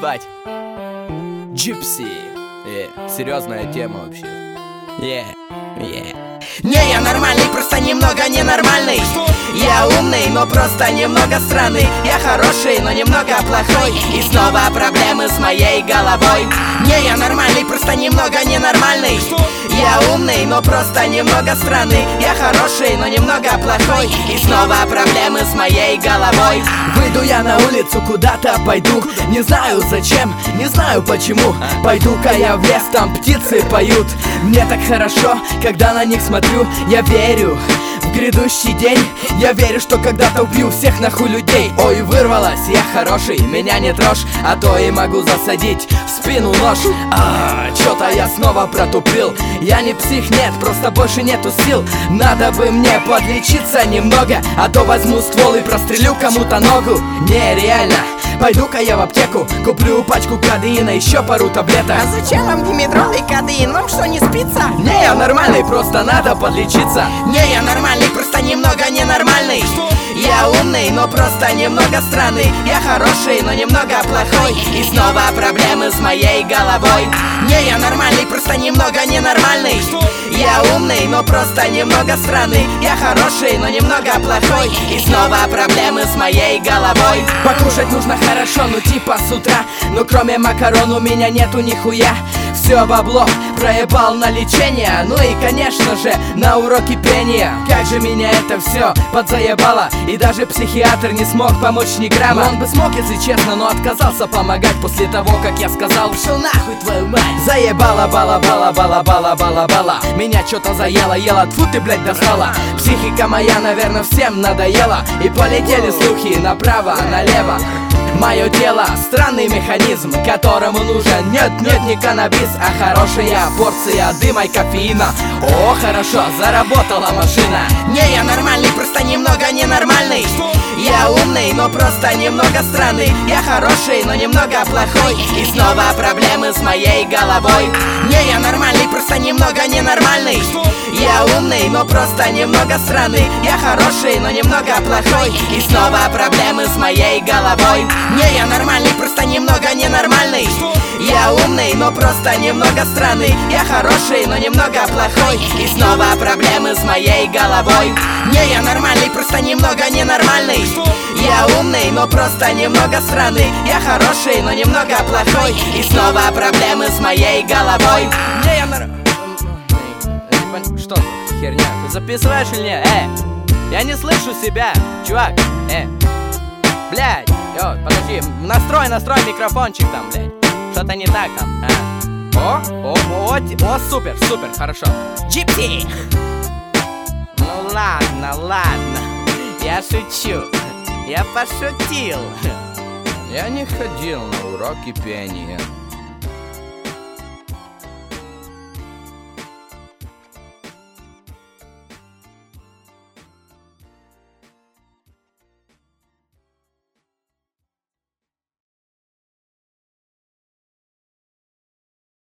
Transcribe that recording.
ебать. Gypsy. Серьезная тема вообще. Не, я нормальный, просто немного ненормальный. Я умный, но просто немного странный. Я хороший, но немного плохой. И снова проблемы с моей головой. Не, я нормальный, просто немного ненормальный. Я умный, но просто немного странный. Я хороший, но немного плохой. И снова проблемы с моей головой. Выйду я на улицу, куда-то пойду. Не знаю зачем, не знаю почему. Пойду-ка я в лес, там птицы поют. Мне так хорошо, когда на них смотрю. Я верю в грядущий день. Я верю, что когда-то убью всех нахуй людей. Ой, вырвалась, я хороший, меня не трожь. А то и могу засадить в спину нож. Чё-то я снова протупил. Я не псих, нет, просто больше нету сил. Надо бы мне подлечиться немного, а то возьму ствол и прострелю кому-то ногу. Нереально. Пойду-ка я в аптеку, куплю пачку кадеина, еще пару таблеток. А зачем вам димедрол и кадеин? Вам что, не спится? Не, я нормальный, просто надо подлечиться. Не, я нормальный, просто немного ненормальный. Я умный, но просто немного странный. Я хороший, но немного плохой. И снова проблемы с моей головой. Не, я нормальный, просто немного ненормальный. Я умный, но просто немного странный. Я хороший, но немного плохой. И снова проблемы с моей головой. Покушать нужно хорошо, ну типа с утра. Но кроме макарон у меня нету нихуя. Все бабло проебал на лечение. Ну и конечно же на уроки пения. Как же меня это все подзаебало. И даже психиатр не смог помочь ни грамма. Он бы смог, если честно, но отказался помогать после того, как я сказал: пошел нахуй твою мать. Заебала, бала. Меня что-то заело, ела, тьфу ты, блядь, достала. Психика моя, наверное, всем надоела. И полетели слухи направо, налево. Мое тело — странный механизм, которому нужен нет не каннабис, а хорошая порция дыма и кофеина. О, хорошо, заработала машина. Не, я нормальный, просто немного ненормальный. Я умный, но просто немного странный. Я хороший, но немного плохой. И снова проблемы с моей головой. Не, я нормальный, просто немного ненормальный. Я умный, но просто немного странный. Я хороший, но немного плохой. И снова проблемы с моей головой. Не, я нормальный, просто немного ненормальный. Я умный, но просто немного странный. Я хороший, но немного плохой. И снова проблемы с моей головой. Не, я нормальный, просто немного ненормальный. Я умный, но просто немного странный. Я хороший, но немного плохой. И снова проблемы с моей головой. Не, я Что за херня? Ты записываешь или нет? Я не слышу себя, чувак. Блядь, подожди, настрой микрофончик там, блядь. Что-то не так там. О, супер, хорошо. Gypsy! Ну ладно, я шучу. Я пошутил. Я не ходил на уроки пения.